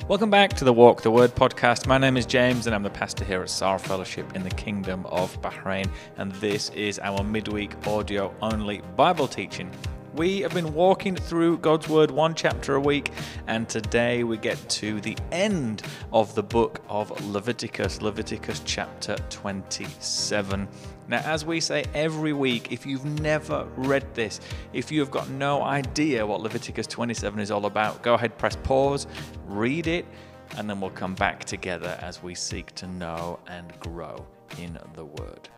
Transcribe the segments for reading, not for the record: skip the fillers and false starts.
Welcome back to the Walk the Word podcast. My name is James and I'm the pastor here at Sar Fellowship in the Kingdom of Bahrain, and this is our midweek audio only Bible teaching. We have been walking through God's Word one chapter a week, and today we get to the end of the book of Leviticus chapter 27. Now, as we say every week, if you've never read this, if you have got no idea what Leviticus 27 is all about, go ahead, press pause, read it, and then we'll come back together as we seek to know and grow in the Word.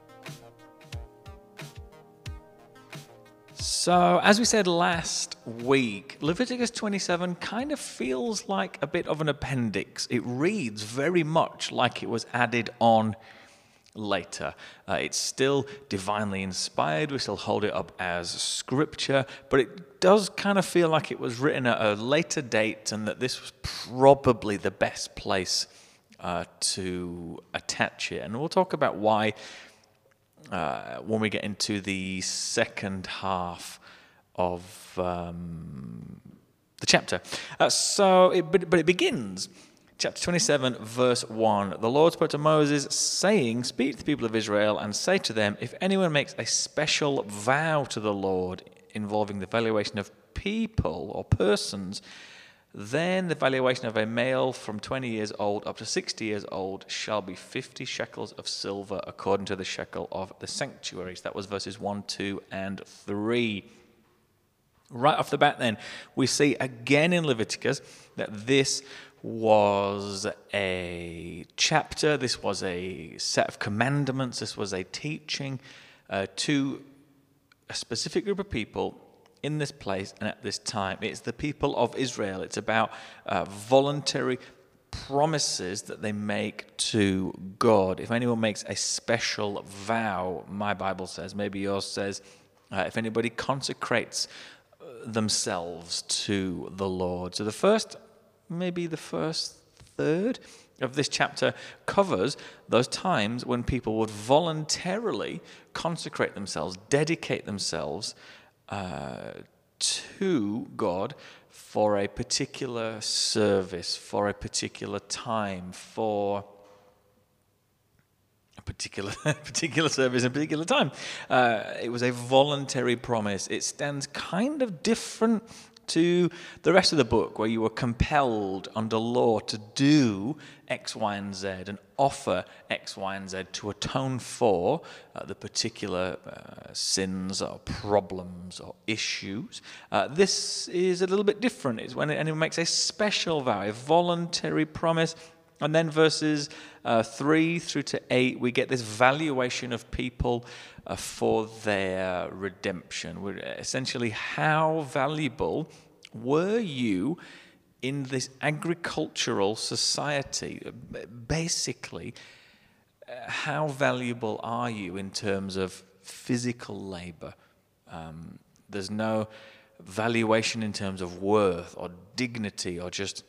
So, as we said last week, Leviticus 27 kind of feels like a bit of an appendix. It reads very much like it was added on later. It's still divinely inspired. We still hold it up as scripture, but it does kind of feel like it was written at a later date and that this was probably the best place to attach it. And we'll talk about why when we get into the second half of the chapter. But it begins, chapter 27, verse 1. The Lord spoke to Moses, saying, "Speak to the people of Israel and say to them, if anyone makes a special vow to the Lord involving the valuation of people or persons, then the valuation of a male from 20 years old up to 60 years old shall be 50 shekels of silver according to the shekel of the sanctuaries." That was verses 1, 2, and 3. Right off the bat then, we see again in Leviticus that this was a chapter, this was a set of commandments, this was a teaching to a specific group of people in this place and at this time. It's the people of Israel. It's about voluntary promises that they make to God. If anyone makes a special vow, my Bible says, maybe yours says, if anybody consecrates themselves to the Lord. So the first third of this chapter covers those times when people would voluntarily consecrate themselves, dedicate themselves to God for a particular service, for a particular time, for a particular service, a particular time. It was a voluntary promise. It stands kind of different to the rest of the book, where you were compelled under law to do X, Y, and Z and offer X, Y, and Z to atone for the particular sins or problems or issues. This is a little bit different. It's when anyone makes a special vow, a voluntary promise. And then verses 3 through to 8, we get this valuation of people for their redemption. Essentially, how valuable were you in this agricultural society? Basically, how valuable are you in terms of physical labor? There's no valuation in terms of worth or dignity or just,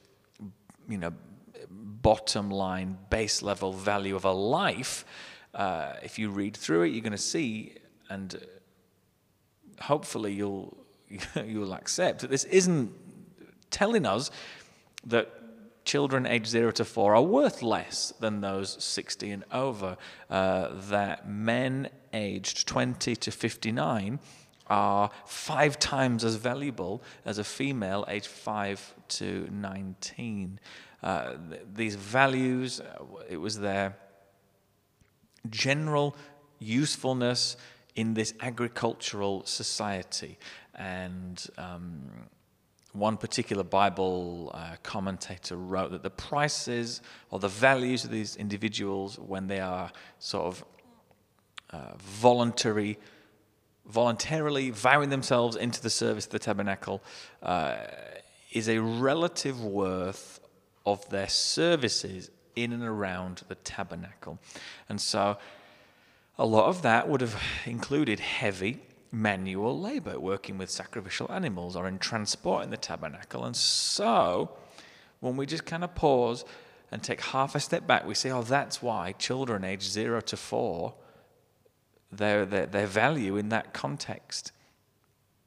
bottom line, base level value of a life. If you read through it, you're going to see, and hopefully you'll accept that this isn't telling us that children aged 0 to 4 are worth less than those 60 and over, that men aged 20 to 59 are 5 times as valuable as a female aged 5 to 19. These values, it was their general usefulness in this agricultural society. And one particular Bible commentator wrote that the prices or the values of these individuals when they are sort of voluntarily vowing themselves into the service of the tabernacle is a relative worth of their services in and around the tabernacle. And so a lot of that would have included heavy manual labor, working with sacrificial animals or in transporting the tabernacle. And so when we just kind of pause and take half a step back, we say, that's why children aged 0 to 4, their value in that context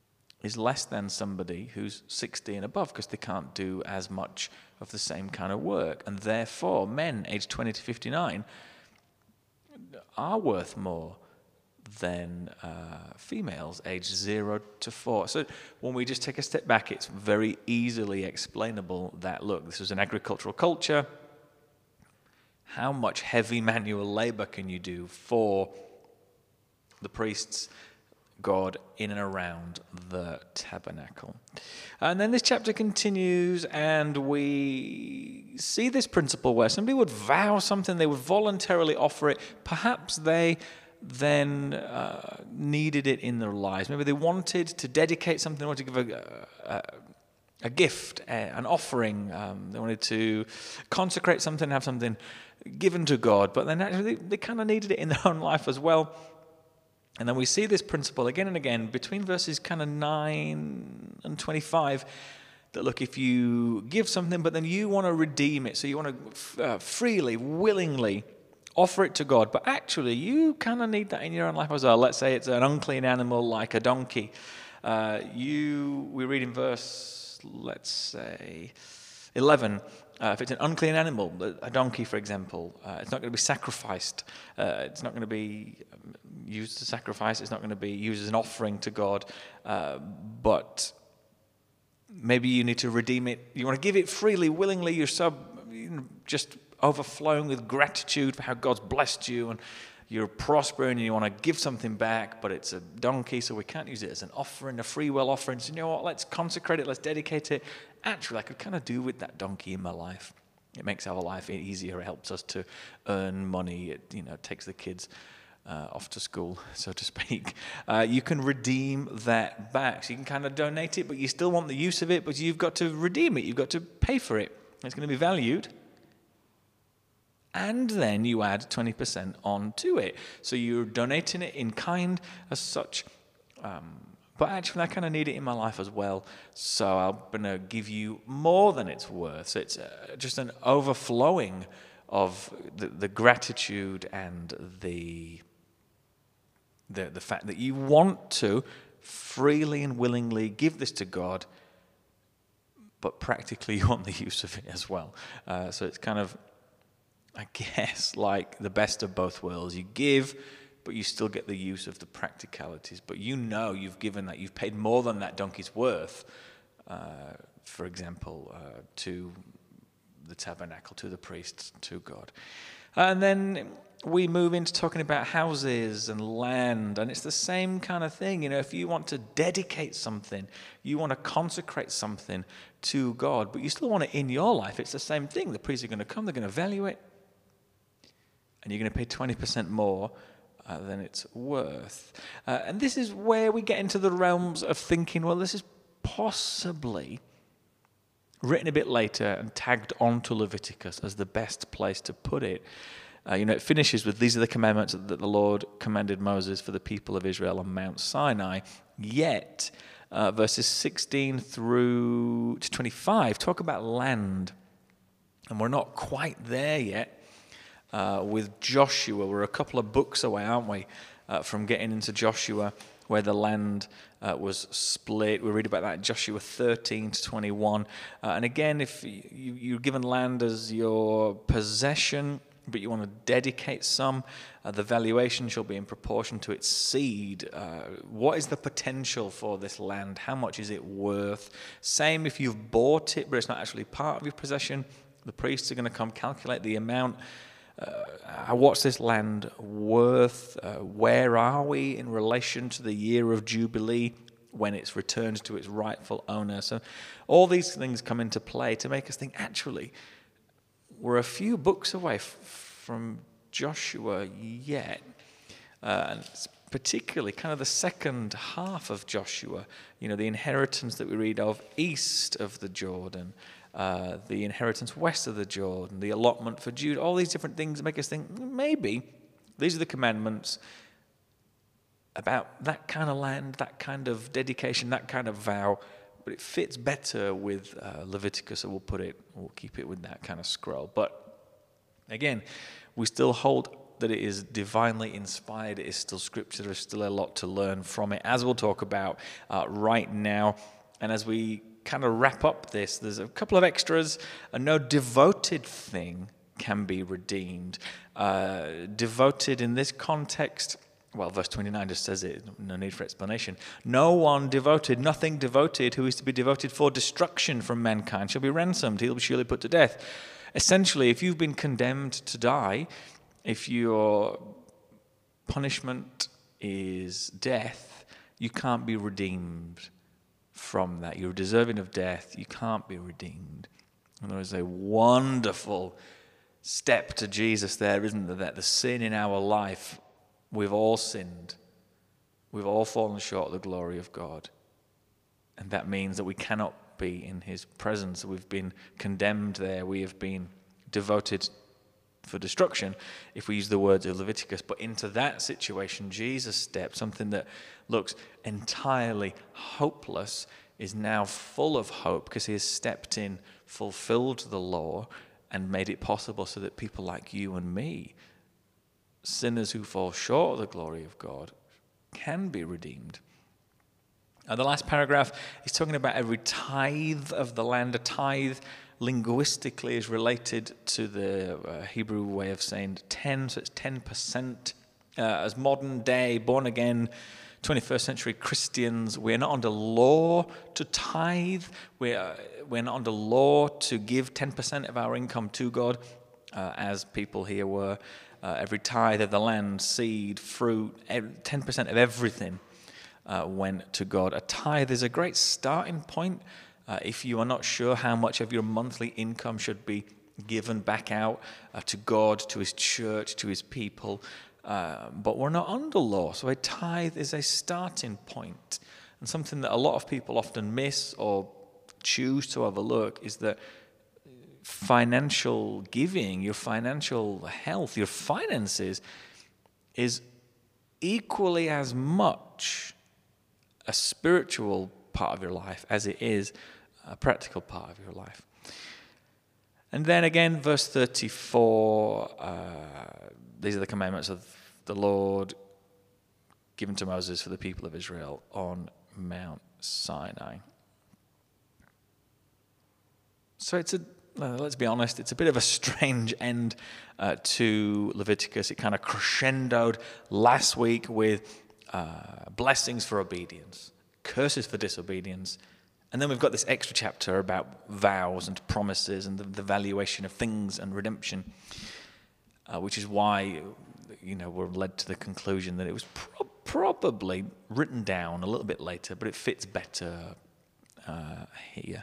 is less than somebody who's 60 and above because they can't do as much of the same kind of work. And therefore, men aged 20 to 59 are worth more than females aged 0 to 4. So when we just take a step back, it's very easily explainable that, look, this was an agricultural culture. How much heavy manual labor can you do for the priests, God, in and around the tabernacle? And then this chapter continues, and we see this principle where somebody would vow something, they would voluntarily offer it. Perhaps they then needed it in their lives. Maybe they wanted to dedicate something, they wanted to give a gift, an offering. They wanted to consecrate something, have something given to God, but then actually they kind of needed it in their own life as well. And then we see this principle again and again between verses kind of 9 and 25, that look, if you give something, but then you want to redeem it, so you want to freely, willingly offer it to God, but actually you kind of need that in your own life as well. Let's say it's an unclean animal like a donkey. We read in verse, let's say, 11, if it's an unclean animal, a donkey, for example, it's not going to be sacrificed. It's not going to be used to sacrifice. It's not going to be used as an offering to God. But maybe you need to redeem it. You want to give it freely, willingly. You're just overflowing with gratitude for how God's blessed you, and you're prospering, and you want to give something back, but it's a donkey, so we can't use it as an offering, a free will offering. So you know what, let's consecrate it, let's dedicate it. Actually, I could kind of do with that donkey in my life. It makes our life easier. It helps us to earn money. It takes the kids off to school, so to speak. You can redeem that back. So you can kind of donate it, but you still want the use of it, but you've got to redeem it. You've got to pay for it. It's going to be valued. And then you add 20% onto it. So you're donating it in kind as such. But actually, I kind of need it in my life as well. So I'm going to give you more than it's worth. So it's just an overflowing of the gratitude and the fact that you want to freely and willingly give this to God, but practically you want the use of it as well. So it's kind of, I guess, like the best of both worlds. You give, but you still get the use of the practicalities. But you've given that. You've paid more than that donkey's worth, for example, to the tabernacle, to the priests, to God. And then we move into talking about houses and land, and it's the same kind of thing. If you want to dedicate something, you want to consecrate something to God, but you still want it in your life, it's the same thing. The priests are going to come, they're going to value it, and you're going to pay 20% more than it's worth. And this is where we get into the realms of thinking, well, this is possibly written a bit later and tagged onto Leviticus as the best place to put it. It finishes with, these are the commandments that the Lord commanded Moses for the people of Israel on Mount Sinai. Yet, verses 16 through to 25 talk about land. And we're not quite there yet. With Joshua, we're a couple of books away, aren't we, from getting into Joshua, where the land was split. We read about that in Joshua 13 to 21. And again, if you're given land as your possession, but you want to dedicate some, the valuation shall be in proportion to its seed. What is the potential for this land? How much is it worth? Same if you've bought it, but it's not actually part of your possession. The priests are going to come calculate the amount. What's this land worth? Where are we in relation to the year of Jubilee when it's returned to its rightful owner? So all these things come into play to make us think, actually, we're a few books away from Joshua yet. And it's particularly kind of the second half of Joshua, the inheritance that we read of east of the Jordan, the inheritance west of the Jordan, the allotment for Judah, all these different things make us think, maybe these are the commandments about that kind of land, that kind of dedication, that kind of vow, but it fits better with Leviticus, so we'll keep it with that kind of scroll. But again, we still hold that it is divinely inspired, it is still scripture. There's still a lot to learn from it, as we'll talk about right now. And as we kind of wrap up this, there's a couple of extras. No devoted thing can be redeemed. Devoted in this context, well, verse 29 just says it, no need for explanation. No one devoted, nothing devoted, who is to be devoted for destruction from mankind shall be ransomed. He'll be surely put to death. Essentially, if you've been condemned to die, if your punishment is death, you can't be redeemed from that. You're deserving of death. You can't be redeemed. And there is a wonderful step to Jesus there, isn't there? That the sin in our life, we've all sinned. We've all fallen short of the glory of God. And that means that we cannot be in his presence. We've been condemned there. We have been devoted for destruction, if we use the words of Leviticus. But into that situation, Jesus stepped. Something that looks entirely hopeless is now full of hope because he has stepped in, fulfilled the law, and made it possible so that people like you and me, sinners who fall short of the glory of God, can be redeemed. The last paragraph is talking about every tithe of the land. A tithe linguistically is related to the Hebrew way of saying 10, so it's 10%. As modern day, born again, 21st century Christians, we're not under law to tithe. We're not under law to give 10% of our income to God, as people here were. Every tithe of the land, seed, fruit, 10% of everything went to God. A tithe is a great starting point if you are not sure how much of your monthly income should be given back out to God, to his church, to his people. But we're not under law, so a tithe is a starting point. And something that a lot of people often miss or choose to overlook is that financial giving, your financial health, your finances is equally as much a spiritual part of your life as it is a practical part of your life. And then again, verse 34, these are the commandments of the Lord given to Moses for the people of Israel on Mount Sinai. So let's be honest, it's a bit of a strange end to Leviticus. It kind of crescendoed last week with blessings for obedience, curses for disobedience, and then we've got this extra chapter about vows and promises and the valuation of things and redemption, which is why we're led to the conclusion that it was probably written down a little bit later, but it fits better here.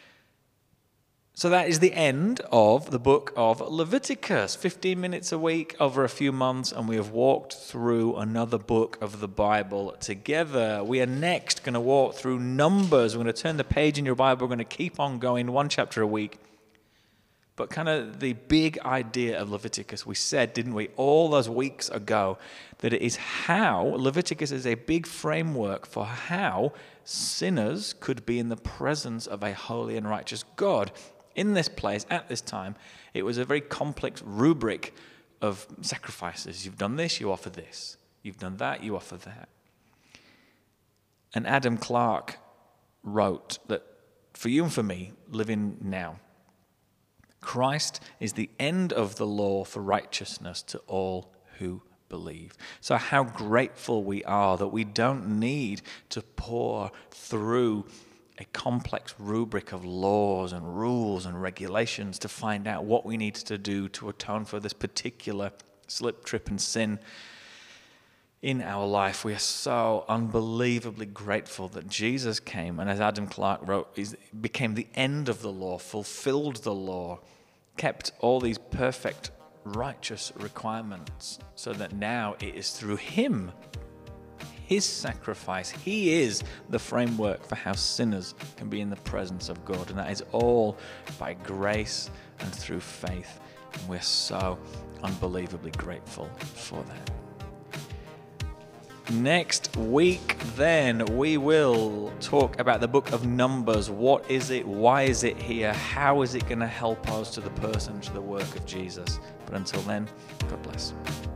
So that is the end of the book of Leviticus. 15 minutes a week over a few months, and we have walked through another book of the Bible together. We are next going to walk through Numbers. We're going to turn the page in your Bible. We're going to keep on going, one chapter a week. But kind of the big idea of Leviticus, we said, didn't we, all those weeks ago, that it is how Leviticus is a big framework for how sinners could be in the presence of a holy and righteous God. In this place, at this time, it was a very complex rubric of sacrifices. You've done this, you offer this. You've done that, you offer that. And Adam Clarke wrote that for you and for me, living now, Christ is the end of the law for righteousness to all who believe. So how grateful we are that we don't need to pour through a complex rubric of laws and rules and regulations to find out what we need to do to atone for this particular slip, trip, and sin in our life. We are so unbelievably grateful that Jesus came, and as Adam Clarke wrote, became the end of the law, fulfilled the law, kept all these perfect, righteous requirements, so that now it is through him, his sacrifice. He is the framework for how sinners can be in the presence of God, and that is all by grace and through faith. And we're so unbelievably grateful for that. Next week, then, we will talk about the book of Numbers. What is it? Why is it here? How is it going to help us to the person, to the work of Jesus? But until then, God bless.